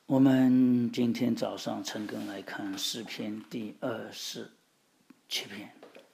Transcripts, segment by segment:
我们今天早上陈根来看诗篇第27篇。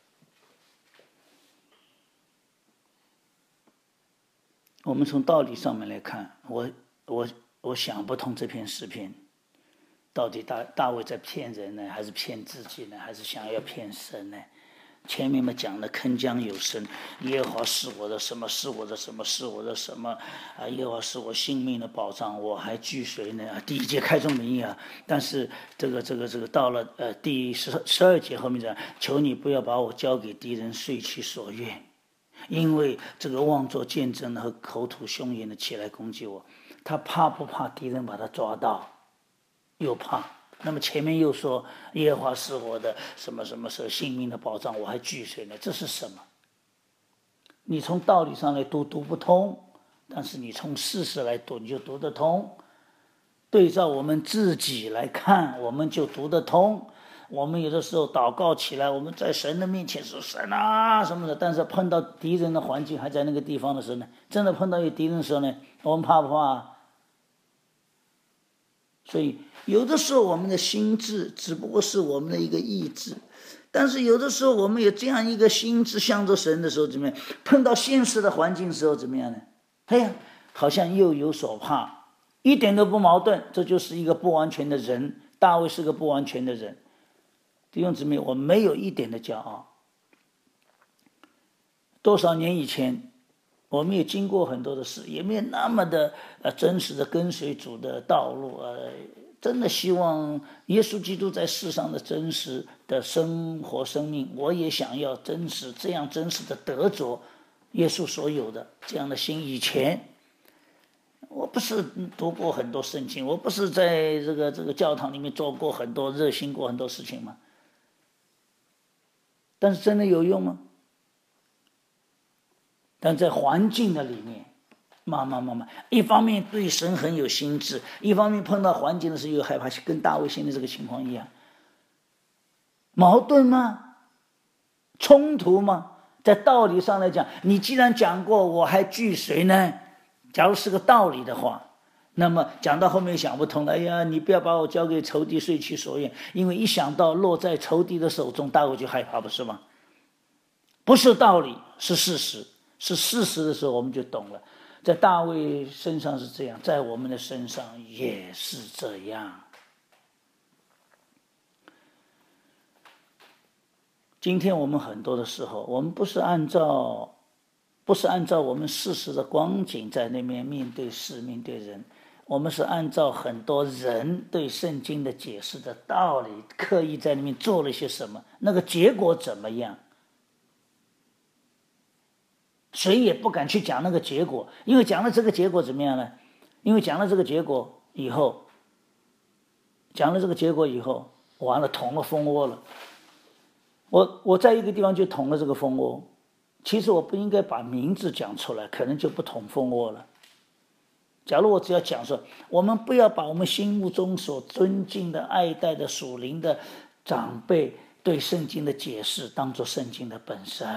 我们从道理上面来看，我想不通这篇诗篇到底大卫在骗人呢，还是骗自己呢，还是想要骗神呢？前面嘛讲的铿锵有声，耶和华是我的什么，是我的什么，是我的什么啊！耶和华是我性命的保障，我还惧谁呢？第一节开宗明义啊，但是这个到了第12节后面讲，求你不要把我交给敌人遂其所愿，因为这个妄作见证和口吐凶言的起来攻击我，他怕不怕敌人把他抓到？又怕。那么前面又说耶和华是我的什么什么是性命的保障，我还惧谁呢？这是什么？你从道理上来读不通，但是你从事实来读你就读得通。对照我们自己来看，我们就读得通。我们有的时候祷告起来，我们在神的面前说神啊什么的，但是碰到敌人的环境还在那个地方的时候呢，真的碰到有敌人的时候呢，我们怕不怕？所以有的时候我们的心智只不过是我们的一个意志，但是有的时候我们有这样一个心智向着神的时候怎么样？碰到现实的环境的时候怎么样呢？哎呀，好像又有所怕，一点都不矛盾。这就是一个不完全的人。大卫是个不完全的人。弟兄姊妹，我没有一点的骄傲。多少年以前我们也经过很多的事，也没有那么的真实的跟随主的道路，真的希望耶稣基督在世上的真实的生活生命，我也想要真实这样真实的得着耶稣所有的这样的心。以前我不是读过很多圣经，我不是在这个教堂里面做过很多热心过很多事情吗？但是真的有用吗？但在环境的里面慢慢一方面对神很有心智，一方面碰到环境的时候又害怕，跟大卫现在这个情况一样。矛盾吗？冲突吗？在道理上来讲，你既然讲过我还惧谁呢？假如是个道理的话，那么讲到后面想不通了，哎呀，你不要把我交给仇敌遂其所愿，因为一想到落在仇敌的手中，大卫就害怕，不是吗？不是道理，是事实。是事实的时候我们就懂了，在大卫身上是这样，在我们的身上也是这样。今天我们很多的时候，我们不是按照我们事实的光景在那边面对事面对人，我们是按照很多人对圣经的解释的道理，刻意在那边做了些什么，那个结果怎么样，谁也不敢去讲那个结果，因为讲了这个结果怎么样呢？因为讲了这个结果以后，完了捅了蜂窝了。我在一个地方就捅了这个蜂窝，其实我不应该把名字讲出来，可能就不捅蜂窝了。假如我只要讲说，我们不要把我们心目中所尊敬的、爱戴的属灵的长辈对圣经的解释当作圣经的本身。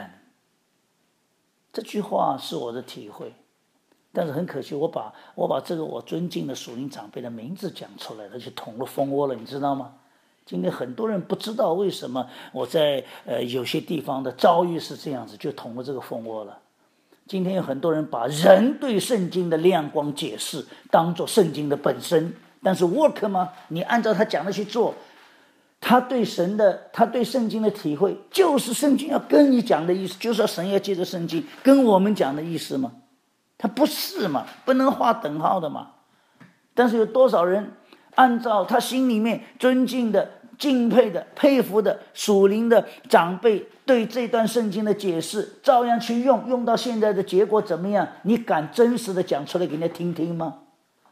这句话是我的体会，但是很可惜，我把这个我尊敬的属灵长辈的名字讲出来了，就捅了蜂窝了，你知道吗？今天很多人不知道为什么我在有些地方的遭遇是这样子，就捅了这个蜂窝了。今天有很多人把人对圣经的亮光解释当作圣经的本身，但是 work 吗？你按照他讲的去做，他对圣经的体会就是圣经要跟你讲的意思，就是要神要借着圣经跟我们讲的意思吗？他不是嘛，不能画等号的嘛。但是有多少人按照他心里面尊敬的、敬佩的、佩服的属灵的长辈对这段圣经的解释照样去用到现在的结果怎么样？你敢真实的讲出来给人家听听吗？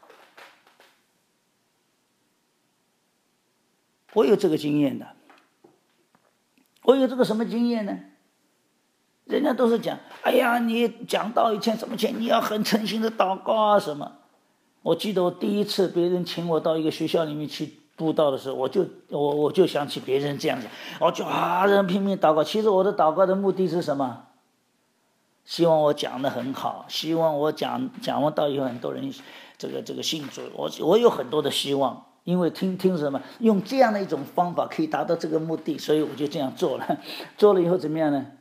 我有这个经验的。我有这个什么经验呢？人家都是讲，哎呀，你讲道以前什么前你要很诚心的祷告啊什么。我记得我第一次别人请我到一个学校里面去布道的时候，我就想起别人这样子，我就人拼命祷告。其实我的祷告的目的是什么？希望我讲得很好，希望我讲完道以后很多人这个信主，我有很多的希望，因为听什么，用这样的一种方法可以达到这个目的，所以我就这样做了。做了以后怎么样呢？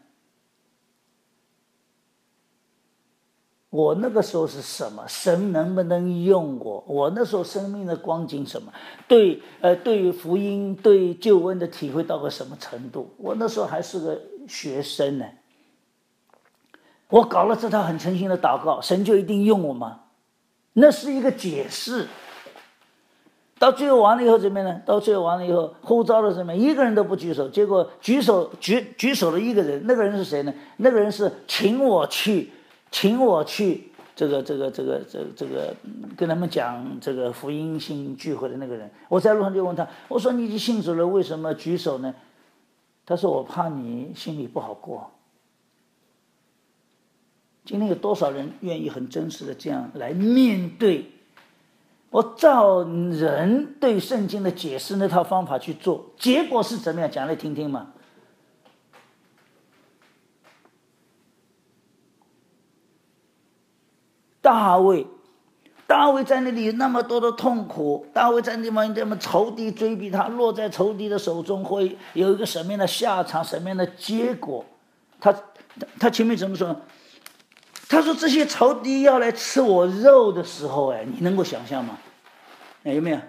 我那个时候是什么？神能不能用我？我那时候生命的光景什么？对于福音、对救恩的体会到个什么程度？我那时候还是个学生呢。我搞了这套很诚心的祷告，神就一定用我吗？那是一个解释。到最后完了以后怎么样呢？到最后完了以后，呼召了什么？一个人都不举手，结果举手的一个人，那个人是谁呢？那个人是请我去这个跟他们讲这个福音性聚会的那个人。我在路上就问他，我说你已经信主了，为什么举手呢？他说我怕你心里不好过。今天有多少人愿意很真实的这样来面对？我照人对圣经的解释那套方法去做，结果是怎么样？讲来听听嘛。大卫在那里那么多的痛苦，大卫在那地方这么仇敌追逼他，落在仇敌的手中会有一个什么样的下场，什么样的结果？他前面怎么说？他说这些仇敌要来吃我肉的时候，你能够想象吗？有没有？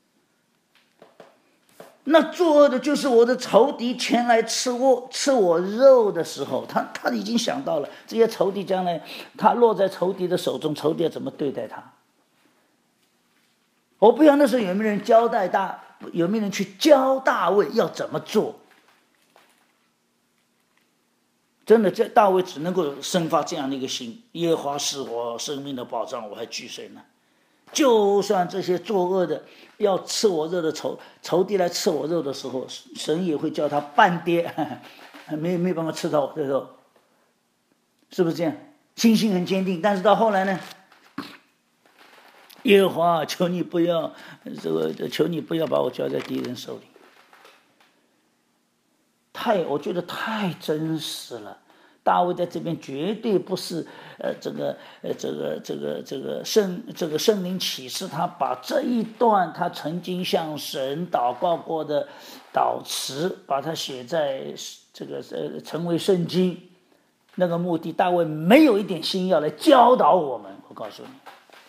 那作恶的就是我的仇敌前来吃我肉的时候，他已经想到了这些仇敌将来他落在仇敌的手中，仇敌要怎么对待他。我不知道那时候有没有人有没有人去教大卫要怎么做。真的，这大卫只能够生发这样的一个心：耶和华是我生命的保障，我还惧谁呢？就算这些作恶的要吃我肉的仇敌来吃我肉的时候，神也会叫他半跌，没办法吃到我的肉，是不是这样？信心很坚定，但是到后来呢？耶和华，求你不要把我交在敌人手里。我觉得太真实了。大卫在这边绝对不是圣灵启示他把这一段他曾经向神祷告过的祷词，把它写在成为圣经。那个目的，大卫没有一点心要来教导我们。我告诉你，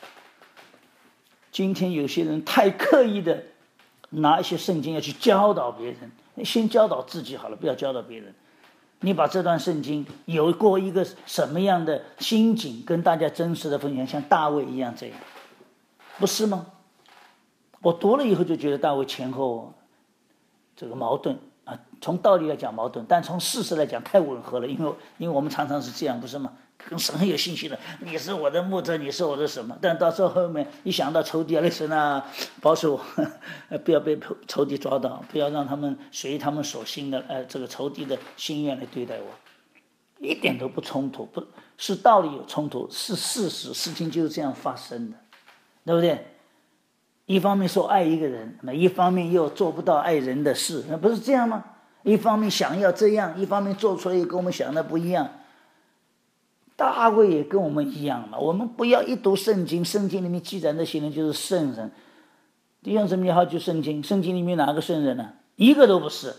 今天有些人太刻意的拿一些圣经要去教导别人，先教导自己好了，不要教导别人。你把这段圣经有过一个什么样的心境跟大家真实的分享，像大卫一样这样，不是吗？我读了以后就觉得大卫前后这个矛盾啊，从道理来讲矛盾，但从事实来讲太吻合了，因为我们常常是这样，不是吗？跟神很有信心的，你是我的牧者，你是我的什么？但到时候后面一想到仇敌，神啊，保守不要被仇敌抓到，不要让他们随他们所心的这个仇敌的心愿来对待我，一点都不冲突，不是道理有冲突，是事实，事情就是这样发生的，对不对？一方面说爱一个人，一方面又做不到爱人的事，那不是这样吗？一方面想要这样，一方面做出来也跟我们想的不一样。大卫也跟我们一样嘛，我们不要一读圣经，圣经里面记载那些人就是圣人。弟兄姊妹，好句圣经，圣经里面哪个圣人呢？一个都不是。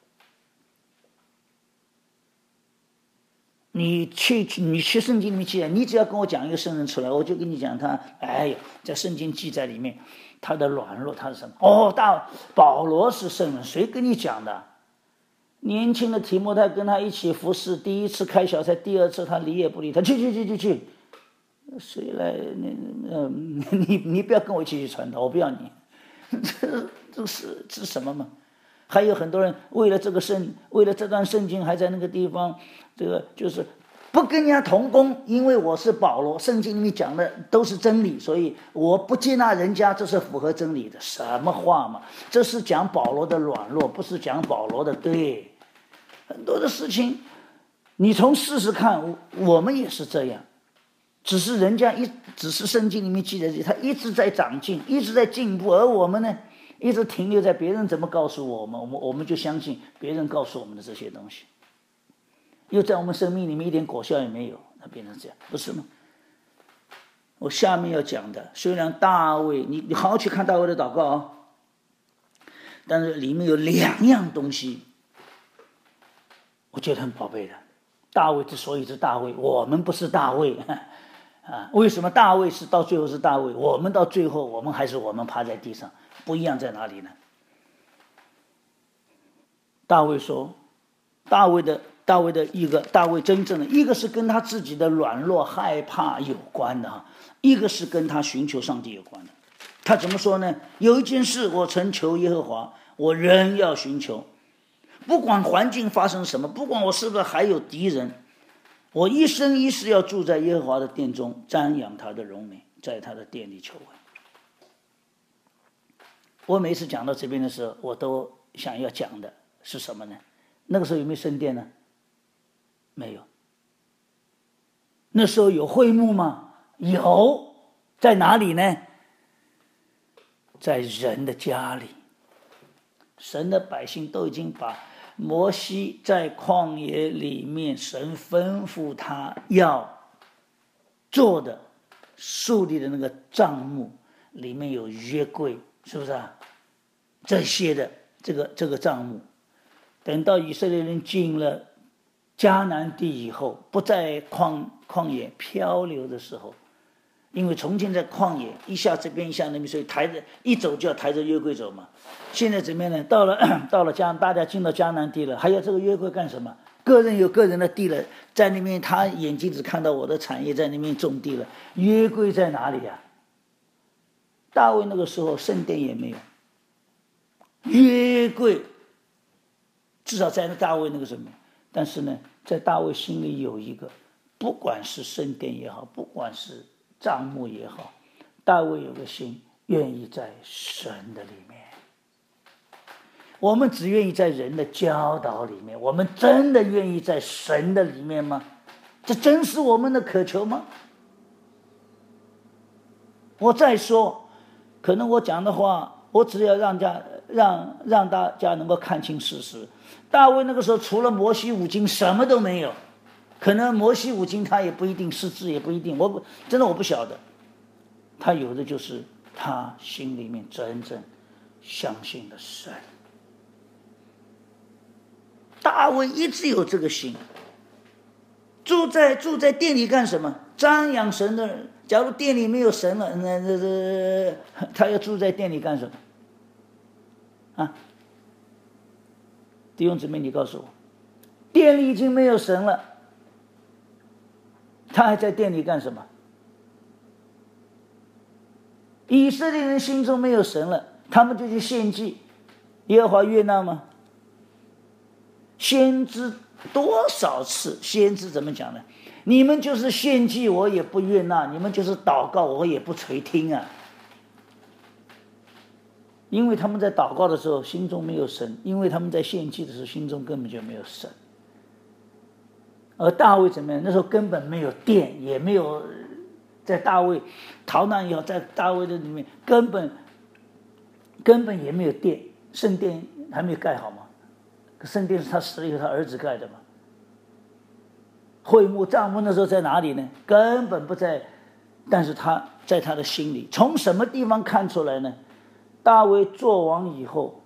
你去圣经里面记载，你只要跟我讲一个圣人出来，我就跟你讲他，在圣经记载里面他的软弱，他是什么？保罗是圣人，谁跟你讲的？年轻的提摩太跟他一起服侍，第一次开小差，第二次他理也不理他，去，谁来？你不要跟我一起去传道，我不要你。这是什么嘛？还有很多人为了这段圣经还在那个地方，这个就是不跟人家同工，因为我是保罗，圣经里面讲的都是真理，所以我不接纳人家，这是符合真理的。什么话嘛？这是讲保罗的软弱，不是讲保罗的对。很多的事情你从事实看，我们也是这样，只是圣经里面记载他一直在长进，一直在进步，而我们呢一直停留在别人怎么告诉我们就相信别人告诉我们的这些东西，又在我们生命里面一点果效也没有，那变成这样，不是吗？ 我下面要讲的，虽然大卫，你好好去看大卫的祷告啊，但是里面有2样东西，我觉得很宝贝的。大卫之所以是大卫，我们不是大卫啊？为什么大卫是到最后是大卫，我们到最后我们还是我们趴在地上？不一样在哪里呢？大卫说，大卫真正的一个是跟他自己的软弱害怕有关的，一个是跟他寻求上帝有关的。他怎么说呢？有一件事我曾求耶和华，我仍要寻求，不管环境发生什么，不管我是不是还有敌人，我一生一世要住在耶和华的殿中，瞻仰他的荣美，在他的殿里求问。我每次讲到这边的时候，我都想要讲的是什么呢？那个时候有没有圣殿呢？没有。那时候有会幕吗？有。在哪里呢？在人的家里。神的百姓都已经把摩西在旷野里面神吩咐他要做的树立的那个帐幕里面有约柜，是不是啊？这些的这个帐幕，等到以色列人进了迦南地以后，不在旷野漂流的时候，因为从前在旷野一下这边一下那边，所以抬着一走就要抬着约柜走嘛。现在怎么样呢？到了大家进到迦南地了，还要这个约柜干什么？个人有个人的地了，在那边他眼睛只看到我的产业，在那边种地了。约柜在哪里啊？大卫那个时候圣殿也没有，约柜至少在大卫那个什么，但是呢，在大卫心里有一个，不管是圣殿也好，不管是帐幕也好，大卫有个心，愿意在神的里面。我们只愿意在人的教导里面，我们真的愿意在神的里面吗？这真是我们的渴求吗？我再说，可能我讲的话，我只要让大家能够看清事实。大卫那个时候除了摩西五经什么都没有，可能摩西五经他也不一定识字，也不一定，我不晓得。他有的就是他心里面真正相信的神。大卫一直有这个心，住在殿里干什么？瞻仰神的人。假如殿里没有神了，那他要住在殿里干什么？啊，弟兄姊妹，你告诉我，殿里已经没有神了，他还在殿里干什么？以色列人心中没有神了，他们就去献祭，耶和华悦纳吗？先知多少次？先知怎么讲呢？你们就是献祭，我也不悦纳；你们就是祷告，我也不垂听啊。因为他们在祷告的时候心中没有神，因为他们在献祭的时候心中根本就没有神。而大卫怎么样？那时候根本没有殿，也没有在大卫逃难以后，在大卫的里面根本也没有殿，圣殿还没有盖好嘛。圣殿是他死了以后他儿子盖的嘛。会幕帐幕那时候在哪里呢？根本不在，但是他在他的心里，从什么地方看出来呢？大卫做王以后，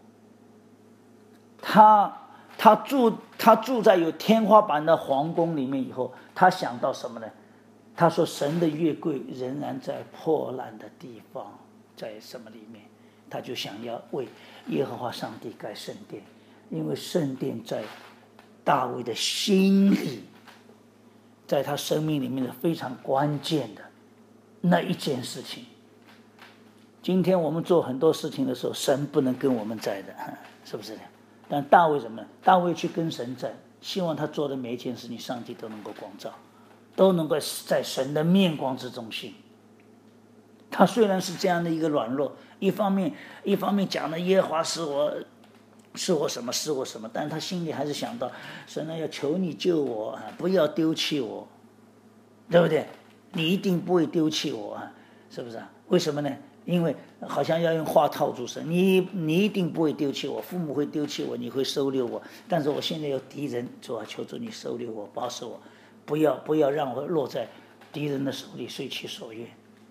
他住在有天花板的皇宫里面以后，他想到什么呢？他说神的约柜仍然在破烂的地方，在什么里面？他就想要为耶和华上帝盖圣殿，因为圣殿在大卫的心里，在他生命里面的非常关键的那一件事情。今天我们做很多事情的时候，神不能跟我们在的，是不是的？但大卫什么？大卫去跟神在，希望他做的每一件事情，上帝都能够光照，都能够在神的面光之中行。他虽然是这样的一个软弱，一方面讲的耶和华是我什么，但是他心里还是想到神呢，要求你救我，不要丢弃我，对不对？你一定不会丢弃我啊，是不是啊？为什么呢？因为好像要用话套住神，你一定不会丢弃我，父母会丢弃我，你会收留我，但是我现在有敌人，主啊，求主你收留我，保守我，不要让我落在敌人的手里，随其所愿。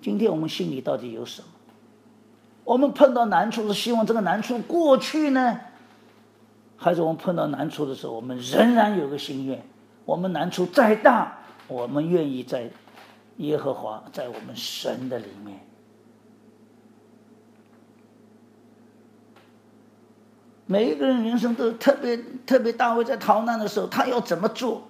今天我们心里到底有什么？我们碰到难处是希望这个难处过去呢，还是我们碰到难处的时候，我们仍然有个心愿，我们难处再大，我们愿意在耶和华，在我们神的里面。每一个人人生都特别大卫在逃难的时候，他要怎么做？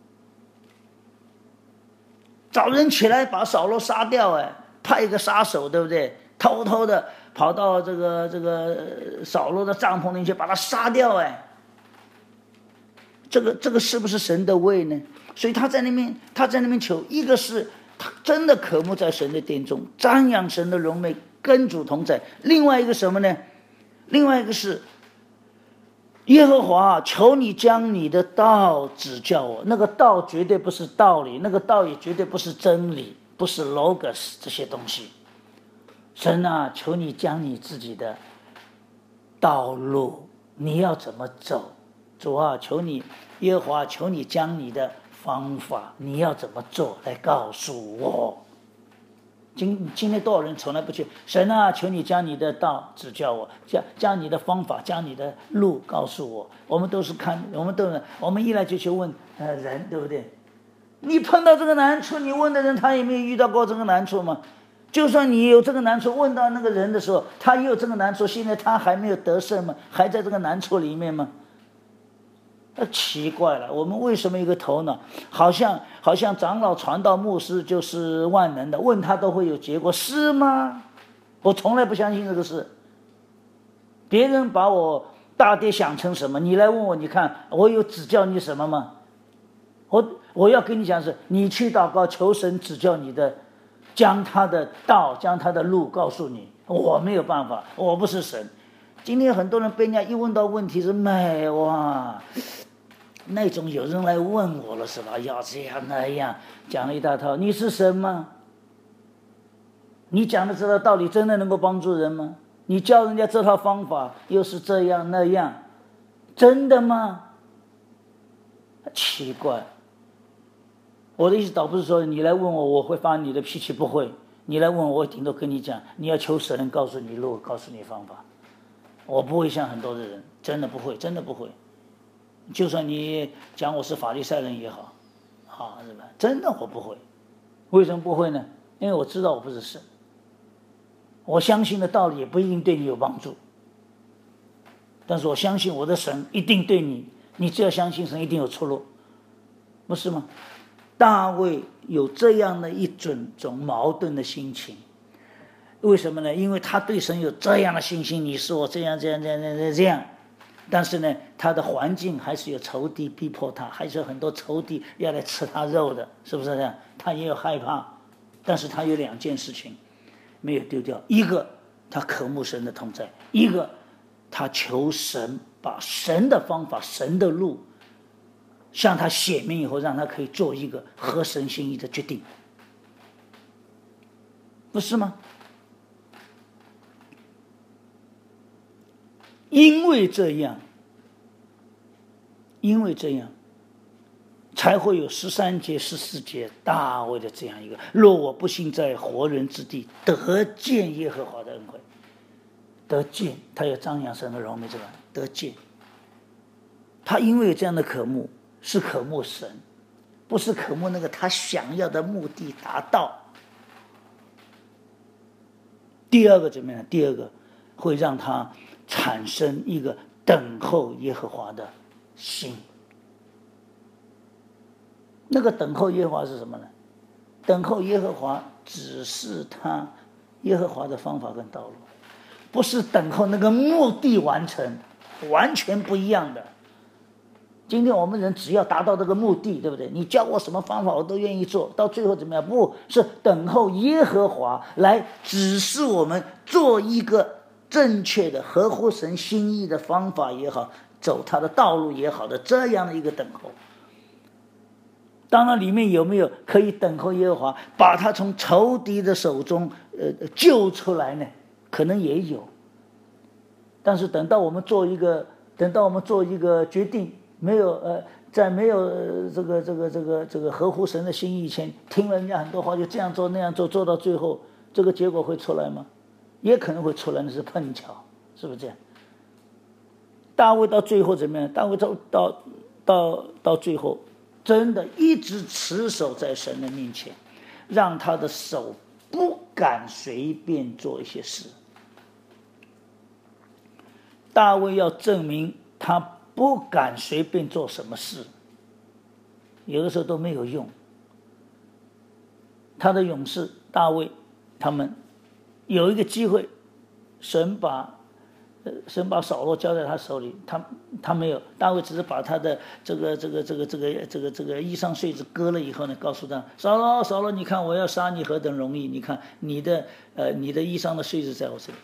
找人起来把扫罗杀掉，派一个杀手，对不对？偷偷的跑到这个扫罗的帐篷里去把他杀掉，这个是不是神的位呢？所以他在那边求，一个是他真的渴慕在神的殿中瞻仰神的荣美，跟主同在；另外一个什么呢？另外一个是耶和华，求你将你的道指教我。那个道绝对不是道理，那个道也绝对不是真理，不是 logos 这些东西。神啊，求你将你自己的道路，你要怎么走？主啊，求你，耶和华，求你将你的方法，你要怎么做来告诉我。今天多少人从来不去？神啊，求你将你的道指教我，将你的方法，将你的路告诉我。我们都是我们一来就去问人，对不对？你碰到这个难处，你问的人他也没有遇到过这个难处吗？就算你有这个难处，问到那个人的时候，他也有这个难处，现在他还没有得胜吗？还在这个难处里面吗？奇怪了，我们为什么一个头脑好像长老传道牧师就是万能的，问他都会有结果，是吗？我从来不相信这个事。别人把我大爹想成什么，你来问我，你看我有指教你什么吗？我要跟你讲是，你去祷告求神指教你的，将他的道，将他的路告诉你。我没有办法，我不是神。今天很多人被人家一问到问题是美哇，那种有人来问我了是吧？要这样那样，讲了一大套。你是神吗？你讲的这套道理真的能够帮助人吗？你教人家这套方法又是这样那样，真的吗？奇怪。我的意思倒不是说你来问我，我会发你的脾气，不会。你来问我，我顶多跟你讲，你要求神告诉你路，告诉你方法。我不会像很多的人，真的不会，真的不会。就算你讲我是法利赛人也好，是吧？真的我不会。为什么不会呢？因为我知道我不是神。我相信的道理也不一定对你有帮助，但是我相信我的神一定对你，你只要相信神一定有出路，不是吗？大卫有这样的一种矛盾的心情，为什么呢？因为他对神有这样的信心，你是我这样，但是呢，他的环境还是有仇敌逼迫他，还是有很多仇敌要来吃他肉的，是不是这样？他也有害怕，但是他有两件事情没有丢掉，一个他渴慕神的同在，一个他求神把神的方法、神的路向他显明以后，让他可以做一个合神心意的决定，不是吗？因为这样才会有13节14节大卫的这样一个，若我不幸在活人之地得见耶和华的恩惠，得见，他有张扬神的荣美，这个得见，他因为有这样的渴慕，是渴慕神，不是渴慕那个他想要的目的达到。第二个怎么样？第二个会让他产生一个等候耶和华的心。那个等候耶和华是什么呢？等候耶和华只是他耶和华的方法跟道路，不是等候那个目的完成，完全不一样的。今天我们人只要达到这个目的，对不对？你教我什么方法我都愿意做，到最后怎么样？不是等候耶和华来指示我们做一个正确的合乎神心意的方法也好，走他的道路也好的这样的一个等候。当然里面有没有可以等候耶和华把他从仇敌的手中救出来呢？可能也有，但是等到我们做一个决定，没有在没有这个合乎神的心意前，听了人家很多话就这样做那样做，做到最后这个结果会出来吗？也可能会出来，那是碰巧，是不是这样？大卫到最后怎么样？大卫到最后，真的一直持守在神的面前，让他的手不敢随便做一些事。大卫要证明他不敢随便做什么事，有的时候都没有用。他的勇士大卫他们有一个机会，神把扫罗交在他手里，他没有，大卫只是把他的这个衣裳穗子割了以后呢，告诉他扫罗，你看我要杀你何等容易，你看你的衣裳的穗子在我这里。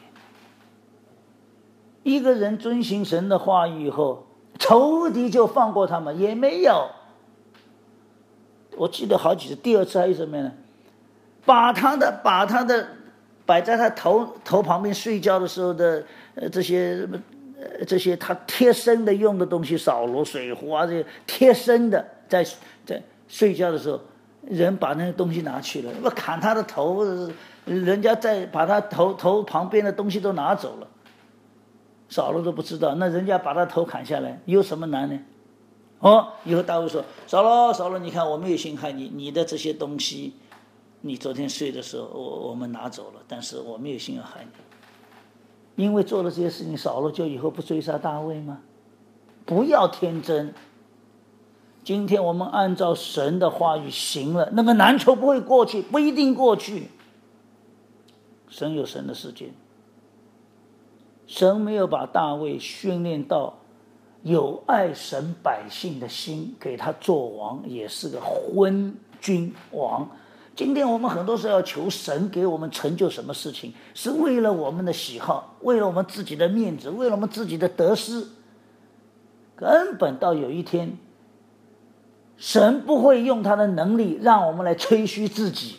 一个人遵行神的话语以后，仇敌就放过他们也没有。我记得好几次，第二次还有什么呢？把他的摆在他头旁边睡觉的时候的这些他贴身的用的东西，扫罗水壶啊，这些贴身的，在睡觉的时候，人把那些东西拿去了，砍他的头，人家再把他头旁边的东西都拿走了。扫罗都不知道，那人家把他头砍下来，有什么难呢？以后大卫说：“扫罗，你看我没有心害你，你的这些东西，你昨天睡的时候我们拿走了，但是我没有心要害你。因为做了这些事情，扫罗就以后不追杀大卫吗？不要天真。今天我们按照神的话语行了，那个难处不会过去，不一定过去。神有神的时间。神没有把大卫训练到有爱神百姓的心，给他做王，也是个昏君王。今天我们很多时候要求神给我们成就什么事情，是为了我们的喜好，为了我们自己的面子，为了我们自己的得失。根本到有一天，神不会用他的能力让我们来吹嘘自己。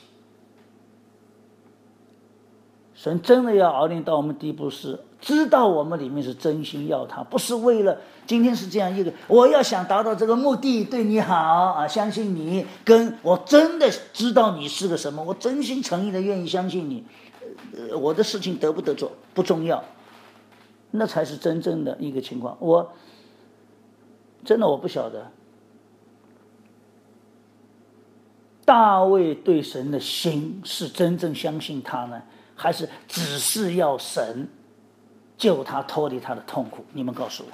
神真的要熬练到我们地步，是知道我们里面是真心要他，不是为了今天是这样一个我要想达到这个目的，对你好啊，相信你，跟我真的知道你是个什么，我真心诚意的愿意相信你，我的事情得不得做不重要，那才是真正的一个情况。我不晓得大卫对神的心是真正相信他呢，还是只是要神救他脱离他的痛苦？你们告诉我，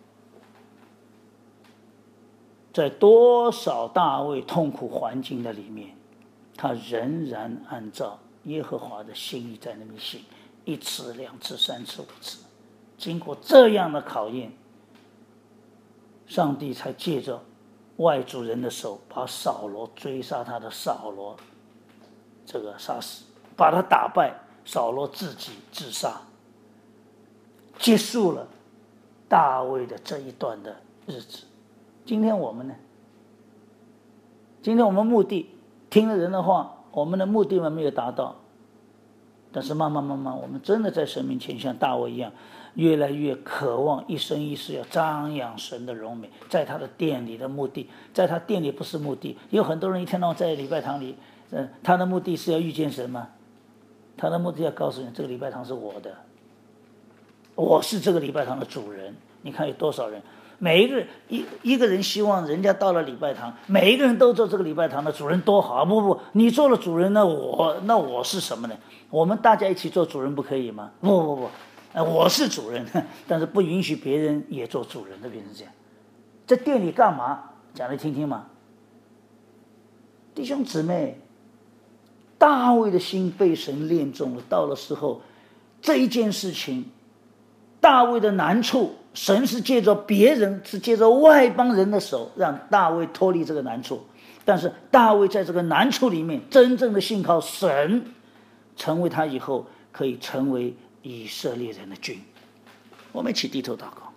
在多少大卫痛苦环境的里面，他仍然按照耶和华的心意在那边行，1次、2次、3次、5次，经过这样的考验，上帝才借着外族人的手把扫罗追杀他的扫罗这个杀死，把他打败，扫罗自己自杀，结束了大卫的这一段的日子。今天我们呢？今天我们目的听了人的话，我们的目的没有达到，但是慢慢我们真的在神面前像大卫一样，越来越渴望一生一世要张扬神的荣美，在他的殿里的目的，在他殿里不是目的。有很多人一天到晚在礼拜堂里，他的目的是要遇见神吗？他的目的要告诉你，这个礼拜堂是我的，我是这个礼拜堂的主人。你看有多少人，每一个人一个人希望人家到了礼拜堂，每一个人都做这个礼拜堂的主人，多好！不，你做了主人，那我是什么呢？我们大家一起做主人不可以吗？不，我是主人，但是不允许别人也做主人的，变成这样。在店里干嘛？讲来听听嘛。弟兄姊妹，大卫的心被神练中了，到了时候，这一件事情，大卫的难处，神是借着别人，是借着外邦人的手，让大卫脱离这个难处。但是大卫在这个难处里面，真正的信靠神，成为他以后可以成为以色列人的君。我们一起低头祷告。